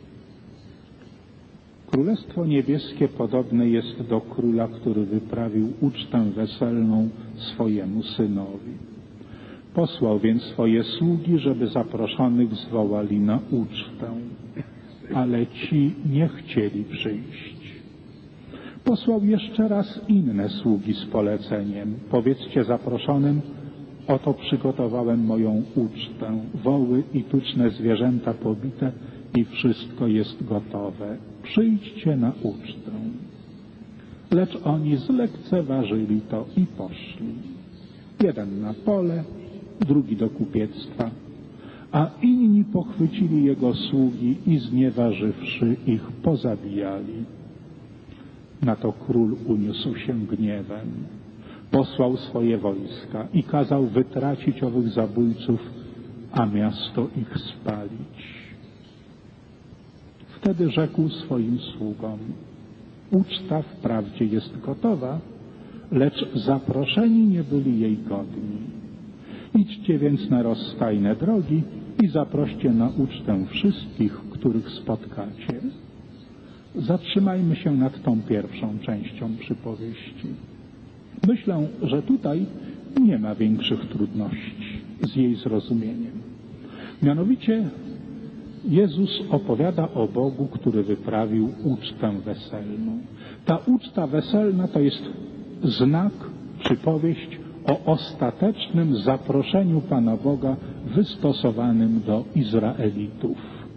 Królestwo Niebieskie podobne jest do króla, który wyprawił ucztę weselną swojemu synowi. Posłał więc swoje sługi, żeby zaproszonych zwołali na ucztę, ale ci nie chcieli przyjść. Posłał jeszcze raz inne sługi z poleceniem: powiedzcie zaproszonym, oto przygotowałem moją ucztę, woły i tuczne zwierzęta pobite i wszystko jest gotowe. Przyjdźcie na ucztę. Lecz oni zlekceważyli to i poszli. Jeden na pole, drugi do kupiectwa, a inni pochwycili jego sługi i znieważywszy ich pozabijali. Na to król uniósł się gniewem. Posłał swoje wojska i kazał wytracić owych zabójców, a miasto ich spalić. Wtedy rzekł swoim sługom: uczta wprawdzie jest gotowa, lecz zaproszeni nie byli jej godni. Idźcie więc na rozstajne drogi i zaproście na ucztę wszystkich, których spotkacie. Zatrzymajmy się nad tą pierwszą częścią przypowieści. Myślę, że tutaj nie ma większych trudności z jej zrozumieniem. Mianowicie Jezus opowiada o Bogu, który wyprawił ucztę weselną. Ta uczta weselna to jest znak, przypowieść o ostatecznym zaproszeniu Pana Boga wystosowanym do Izraelitów.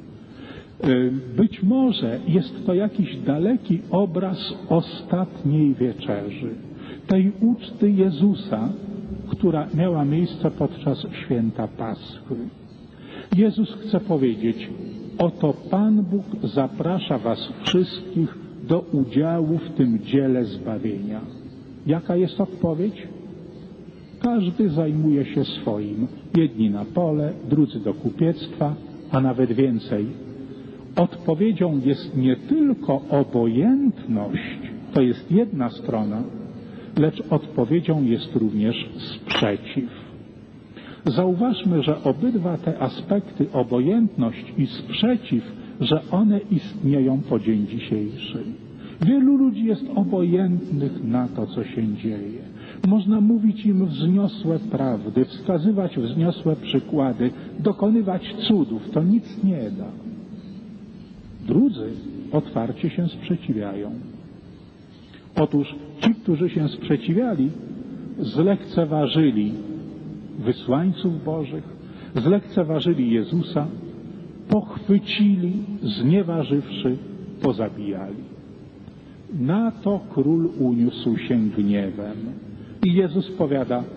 Być może jest to jakiś daleki obraz ostatniej wieczerzy, tej uczty Jezusa, która miała miejsce podczas święta Paschy. Jezus chce powiedzieć: oto Pan Bóg zaprasza was wszystkich do udziału w tym dziele zbawienia. Jaka jest odpowiedź? Każdy zajmuje się swoim. Jedni na pole, drudzy do kupiectwa, a nawet więcej. Odpowiedzią jest nie tylko obojętność, to jest jedna strona, lecz odpowiedzią jest również sprzeciw. Zauważmy, że obydwa te aspekty, obojętność i sprzeciw, że one istnieją po dzień dzisiejszy. Wielu ludzi jest obojętnych na to, co się dzieje. Można mówić im wzniosłe prawdy, wskazywać wzniosłe przykłady, dokonywać cudów. To nic nie da. Drudzy otwarcie się sprzeciwiają. Otóż ci, którzy się sprzeciwiali, zlekceważyli wysłańców Bożych, zlekceważyli Jezusa, pochwycili, znieważywszy, pozabijali. Na to król uniósł się gniewem. I Jezus powiada: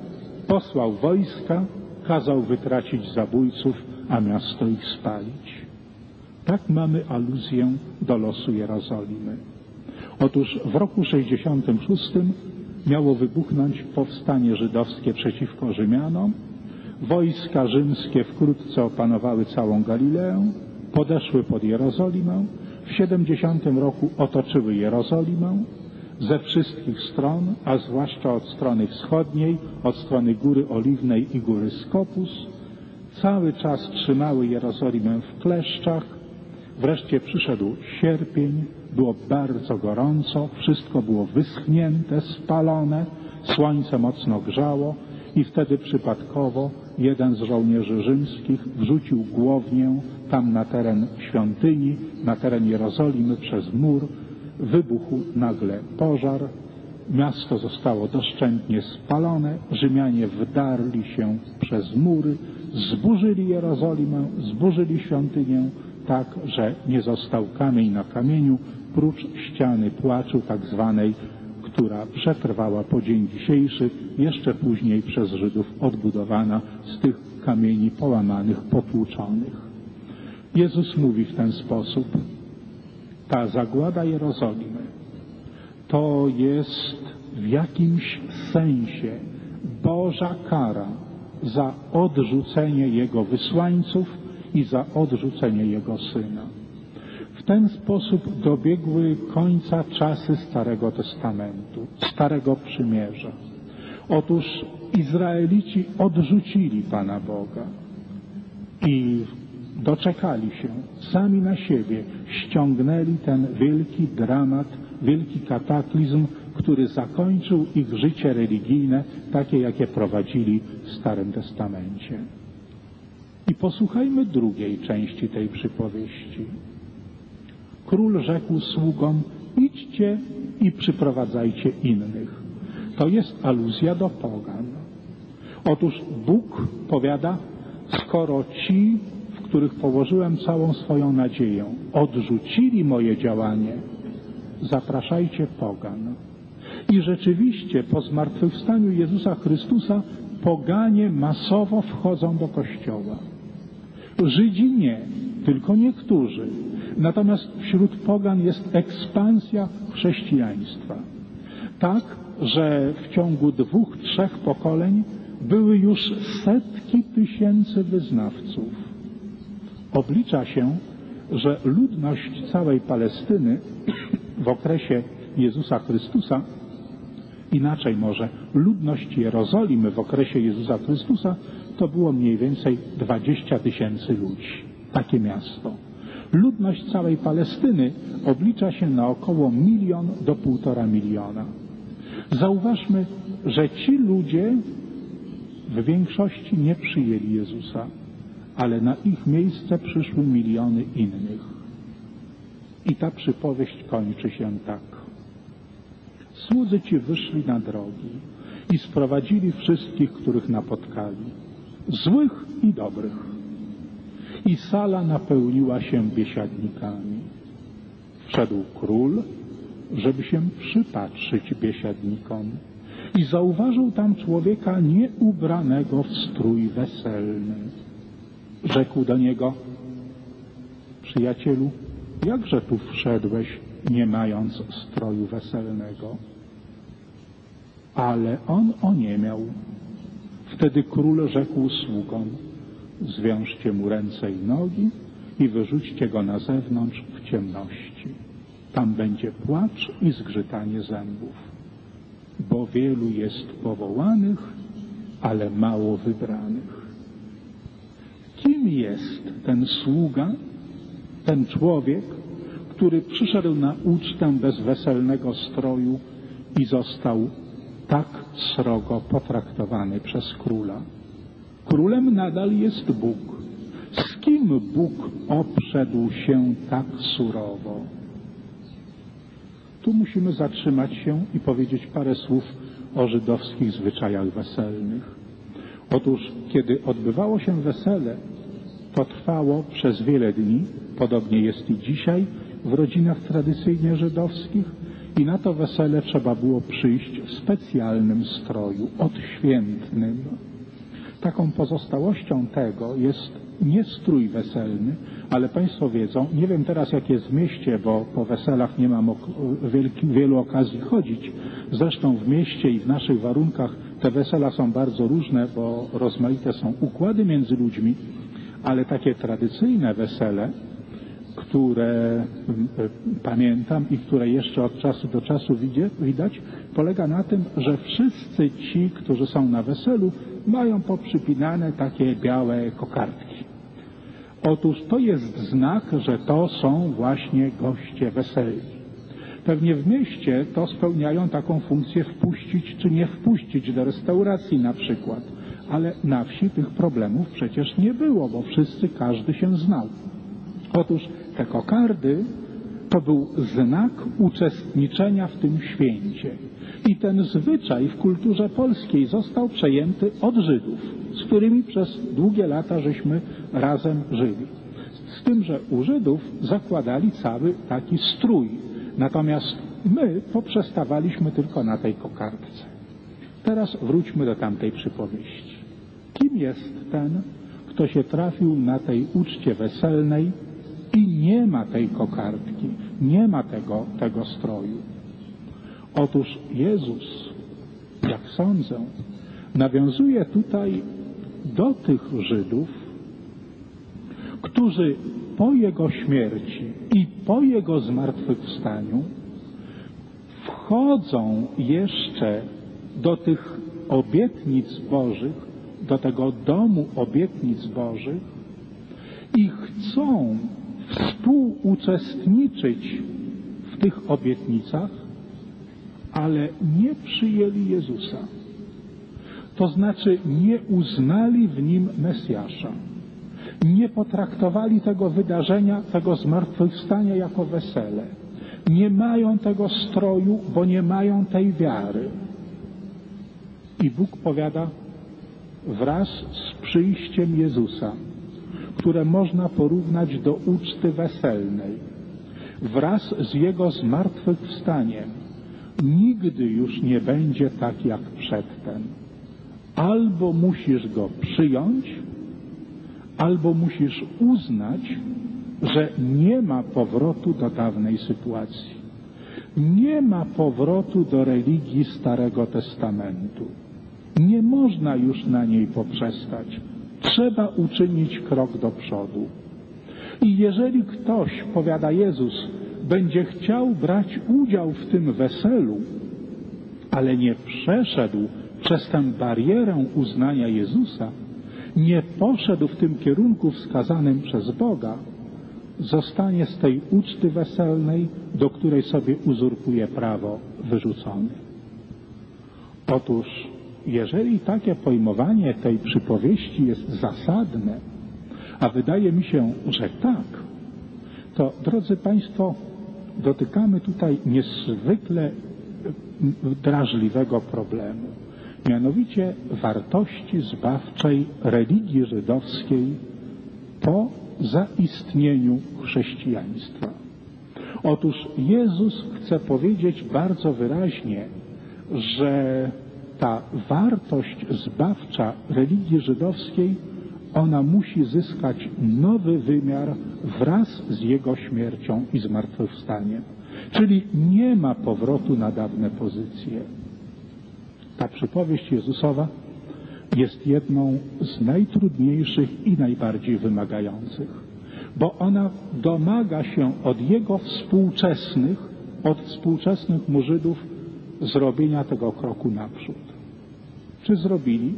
posłał wojska, kazał wytracić zabójców, a miasto ich spalić. Tak mamy aluzję do losu Jerozolimy. Otóż w roku sześćdziesiątym szóstym miało wybuchnąć powstanie żydowskie przeciwko Rzymianom. Wojska rzymskie wkrótce opanowały całą Galileę, podeszły pod Jerozolimę. W siedemdziesiątym roku otoczyły Jerozolimę ze wszystkich stron, a zwłaszcza od strony wschodniej, od strony Góry Oliwnej i Góry Skopus. Cały czas trzymały Jerozolimę w kleszczach. Wreszcie przyszedł sierpień, było bardzo gorąco, wszystko było wyschnięte, spalone, słońce mocno grzało i wtedy przypadkowo jeden z żołnierzy rzymskich wrzucił głownię tam na teren świątyni, na teren Jerozolimy przez mur. Wybuchł nagle pożar, miasto zostało doszczętnie spalone, Rzymianie wdarli się przez mury, zburzyli Jerozolimę, zburzyli świątynię, tak, że nie został kamień na kamieniu, prócz ściany płaczu tak zwanej, która przetrwała po dzień dzisiejszy, jeszcze później przez Żydów odbudowana z tych kamieni połamanych, potłuczonych. Jezus mówi w ten sposób: ta zagłada Jerozolimy to jest w jakimś sensie Boża kara za odrzucenie Jego wysłańców i za odrzucenie Jego Syna. W ten sposób dobiegły końca czasy Starego Testamentu, Starego Przymierza. Otóż Izraelici odrzucili Pana Boga i doczekali się, sami na siebie ściągnęli ten wielki dramat, wielki kataklizm, który zakończył ich życie religijne, takie jakie prowadzili w Starym Testamencie. I posłuchajmy drugiej części tej przypowieści. Król rzekł sługom: idźcie i przyprowadzajcie innych. To jest aluzja do pogan. Otóż Bóg powiada: skoro ci, w których położyłem całą swoją nadzieję, odrzucili moje działanie, zapraszajcie pogan. I rzeczywiście po zmartwychwstaniu Jezusa Chrystusa poganie masowo wchodzą do Kościoła. Żydzi nie, tylko niektórzy. Natomiast wśród pogan jest ekspansja chrześcijaństwa. Tak, że w ciągu dwóch, trzech pokoleń były już setki tysięcy wyznawców. Oblicza się, że ludność całej Palestyny w okresie Jezusa Chrystusa, inaczej może, ludność Jerozolimy w okresie Jezusa Chrystusa to było mniej więcej dwadzieścia tysięcy ludzi. Takie miasto. Ludność całej Palestyny oblicza się na około milion do półtora miliona. Zauważmy, że ci ludzie w większości nie przyjęli Jezusa, ale na ich miejsce przyszły miliony innych. I ta przypowieść kończy się tak. Słudzy ci wyszli na drogi i sprowadzili wszystkich, których napotkali, złych i dobrych. I sala napełniła się biesiadnikami. Wszedł król, żeby się przypatrzyć biesiadnikom, i zauważył tam człowieka nieubranego w strój weselny. Rzekł do niego: przyjacielu, jakże tu wszedłeś, nie mając stroju weselnego? Ale on oniemiał. Wtedy król rzekł sługom: zwiążcie mu ręce i nogi i wyrzućcie go na zewnątrz w ciemności. Tam będzie płacz i zgrzytanie zębów, bo wielu jest powołanych, ale mało wybranych. Kim jest ten sługa, ten człowiek, który przyszedł na ucztę bez weselnego stroju i został tak srogo potraktowany przez króla? Królem nadal jest Bóg. Z kim Bóg obszedł się tak surowo? Tu musimy zatrzymać się i powiedzieć parę słów o żydowskich zwyczajach weselnych. Otóż, kiedy odbywało się wesele, to trwało przez wiele dni, podobnie jest i dzisiaj w rodzinach tradycyjnie żydowskich, I na to wesele trzeba było przyjść w specjalnym stroju, odświętnym. Taką pozostałością tego jest nie strój weselny, ale Państwo wiedzą, nie wiem teraz jak jest w mieście, bo po weselach nie mam wielki, wielu okazji chodzić. Zresztą w mieście i w naszych warunkach te wesela są bardzo różne, bo rozmaite są układy między ludźmi, ale takie tradycyjne wesele, które pamiętam i które jeszcze od czasu do czasu widać, polega na tym, że wszyscy ci, którzy są na weselu, mają poprzypinane takie białe kokardki. Otóż to jest znak, że to są właśnie goście weselni. Pewnie w mieście to spełniają taką funkcję wpuścić czy nie wpuścić do restauracji na przykład, ale na wsi tych problemów przecież nie było, bo wszyscy, każdy się znał. Otóż te kokardy to był znak uczestniczenia w tym święcie. I ten zwyczaj w kulturze polskiej został przejęty od Żydów, z którymi przez długie lata żeśmy razem żyli. Z tym, że u Żydów zakładali cały taki strój, natomiast my poprzestawaliśmy tylko na tej kokardce. Teraz wróćmy do tamtej przypowieści. Kim jest ten, kto się trafił na tej uczcie weselnej i nie ma tej kokardki, nie ma tego, tego stroju? Otóż Jezus, jak sądzę, nawiązuje tutaj do tych Żydów, którzy po Jego śmierci i po Jego zmartwychwstaniu wchodzą jeszcze do tych obietnic Bożych, do tego domu obietnic Bożych i chcą współuczestniczyć w tych obietnicach, ale nie przyjęli Jezusa. To znaczy nie uznali w Nim Mesjasza. Nie potraktowali tego wydarzenia, tego zmartwychwstania jako wesele. Nie mają tego stroju, bo nie mają tej wiary. I Bóg powiada, wraz z przyjściem Jezusa, które można porównać do uczty weselnej, wraz z Jego zmartwychwstaniem, nigdy już nie będzie tak jak przedtem. Albo musisz Go przyjąć, albo musisz uznać, że nie ma powrotu do dawnej sytuacji. Nie ma powrotu do religii Starego Testamentu. Nie można już na niej poprzestać. Trzeba uczynić krok do przodu. I jeżeli ktoś, powiada Jezus, będzie chciał brać udział w tym weselu, ale nie przeszedł przez tę barierę uznania Jezusa, nie poszedł w tym kierunku wskazanym przez Boga, zostanie z tej uczty weselnej, do której sobie uzurpuje prawo, wyrzucony. Otóż, jeżeli takie pojmowanie tej przypowieści jest zasadne, a wydaje mi się, że tak, to, drodzy Państwo, dotykamy tutaj niezwykle drażliwego problemu, mianowicie wartości zbawczej religii żydowskiej po zaistnieniu chrześcijaństwa. Otóż Jezus chce powiedzieć bardzo wyraźnie, że ta wartość zbawcza religii żydowskiej, ona musi zyskać nowy wymiar wraz z Jego śmiercią i zmartwychwstaniem. Czyli nie ma powrotu na dawne pozycje. Ta przypowieść Jezusowa jest jedną z najtrudniejszych i najbardziej wymagających, bo ona domaga się od Jego współczesnych, od współczesnych mu Żydów zrobienia tego kroku naprzód. Czy zrobili?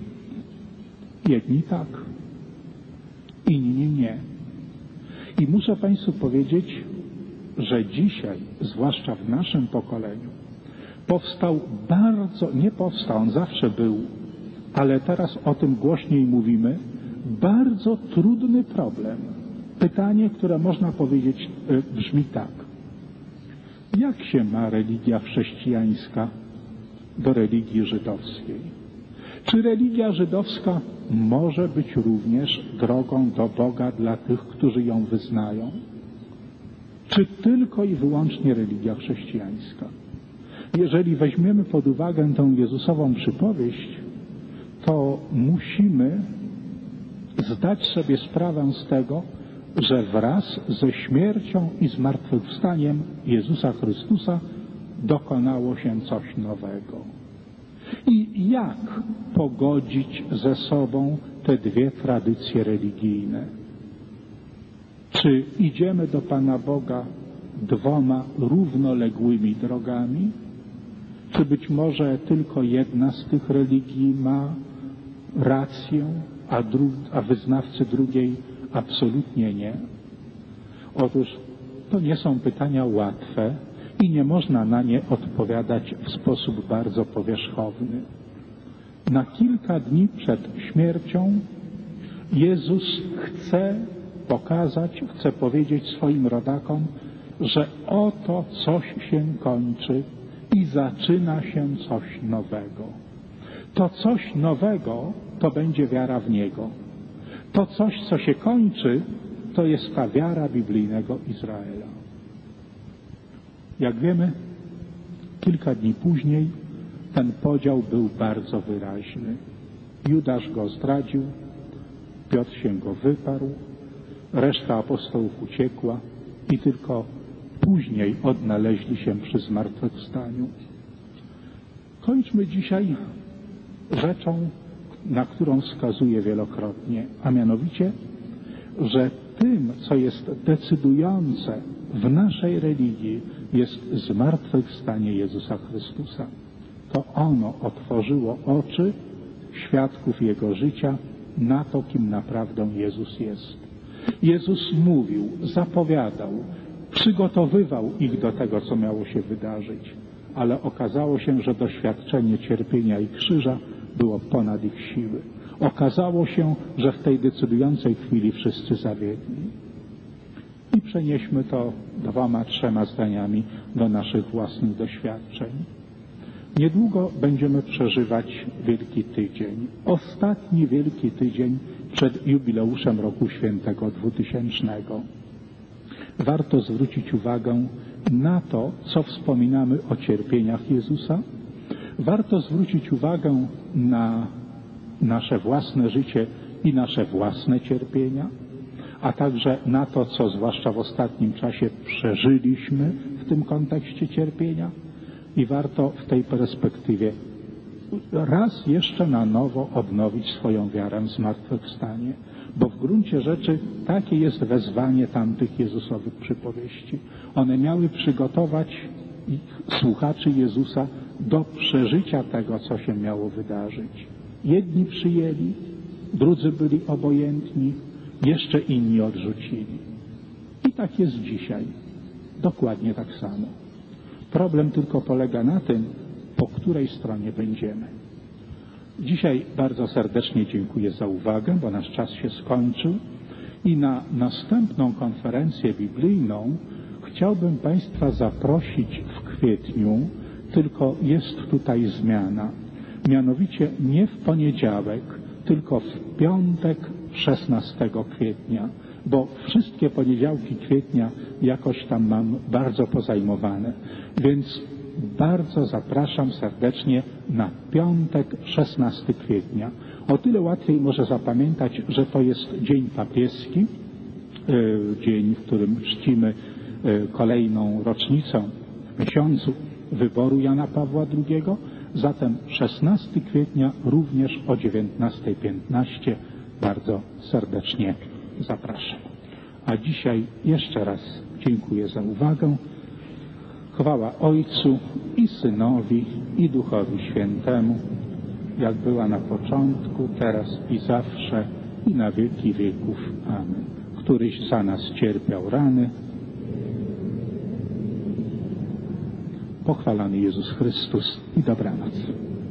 Jedni tak, inni nie. I muszę Państwu powiedzieć, że dzisiaj, zwłaszcza w naszym pokoleniu, powstał bardzo, nie powstał, on zawsze był, ale teraz o tym głośniej mówimy, bardzo trudny problem. Pytanie, które można powiedzieć, brzmi tak. Jak się ma religia chrześcijańska do religii żydowskiej? Czy religia żydowska może być również drogą do Boga dla tych, którzy ją wyznają? czy tylko i wyłącznie religia chrześcijańska? Jeżeli weźmiemy pod uwagę tę Jezusową przypowieść, to musimy zdać sobie sprawę z tego, że wraz ze śmiercią i zmartwychwstaniem Jezusa Chrystusa dokonało się coś nowego. I jak pogodzić ze sobą te dwie tradycje religijne? Czy idziemy do Pana Boga dwoma równoległymi drogami? Czy być może tylko jedna z tych religii ma rację, a, dru- a wyznawcy drugiej absolutnie nie? Otóż to nie są pytania łatwe i nie można na nie odpowiadać w sposób bardzo powierzchowny. Na kilka dni przed śmiercią Jezus chce pokazać, chce powiedzieć swoim rodakom, że oto coś się kończy i zaczyna się coś nowego. To coś nowego to będzie wiara w Niego. To coś, co się kończy, to jest ta wiara biblijnego Izraela. Jak wiemy, kilka dni później ten podział był bardzo wyraźny. Judasz go zdradził, Piotr się go wyparł, reszta apostołów uciekła i tylko później odnaleźli się przy zmartwychwstaniu. Kończmy dzisiaj rzeczą, na którą wskazuję wielokrotnie, a mianowicie, że tym, co jest decydujące w naszej religii, jest zmartwychwstanie Jezusa Chrystusa. To ono otworzyło oczy świadków Jego życia na to, kim naprawdę Jezus jest. Jezus mówił, zapowiadał, przygotowywał ich do tego, co miało się wydarzyć, ale okazało się, że doświadczenie cierpienia i krzyża było ponad ich siły. Okazało się, że w tej decydującej chwili wszyscy zawiedli. I przenieśmy to dwoma, trzema zdaniami do naszych własnych doświadczeń. Niedługo będziemy przeżywać Wielki Tydzień. Ostatni Wielki Tydzień przed jubileuszem Roku Świętego dwutysięcznego. Warto zwrócić uwagę na to, co wspominamy o cierpieniach Jezusa. Warto zwrócić uwagę na nasze własne życie i nasze własne cierpienia, a także na to, co zwłaszcza w ostatnim czasie przeżyliśmy w tym kontekście cierpienia. I warto w tej perspektywie raz jeszcze na nowo odnowić swoją wiarę w zmartwychwstanie, bo w gruncie rzeczy takie jest wezwanie tamtych Jezusowych przypowieści. One miały przygotować słuchaczy Jezusa do przeżycia tego, co się miało wydarzyć. Jedni przyjęli, drudzy byli obojętni, jeszcze inni odrzucili. I tak jest dzisiaj. Dokładnie tak samo. Problem tylko polega na tym, po której stronie będziemy. Dzisiaj bardzo serdecznie dziękuję za uwagę, bo nasz czas się skończył i na następną konferencję biblijną chciałbym Państwa zaprosić w kwietniu, tylko jest tutaj zmiana. Mianowicie nie w poniedziałek, tylko w piątek szesnastego kwietnia, bo wszystkie poniedziałki kwietnia jakoś tam mam bardzo pozajmowane. Więc bardzo zapraszam serdecznie na piątek szesnastego kwietnia. O tyle łatwiej może zapamiętać, że to jest dzień papieski, dzień, w którym czcimy kolejną rocznicę w miesiącu wyboru Jana Pawła drugiego. Zatem szesnastego kwietnia również o dziewiętnasta piętnaście bardzo serdecznie zapraszam. A dzisiaj jeszcze raz dziękuję za uwagę. Chwała Ojcu i Synowi i Duchowi Świętemu, jak była na początku, teraz i zawsze i na wieki wieków. Amen. Któryś za nas cierpiał rany. Pochwalany Jezus Chrystus i dobranoc.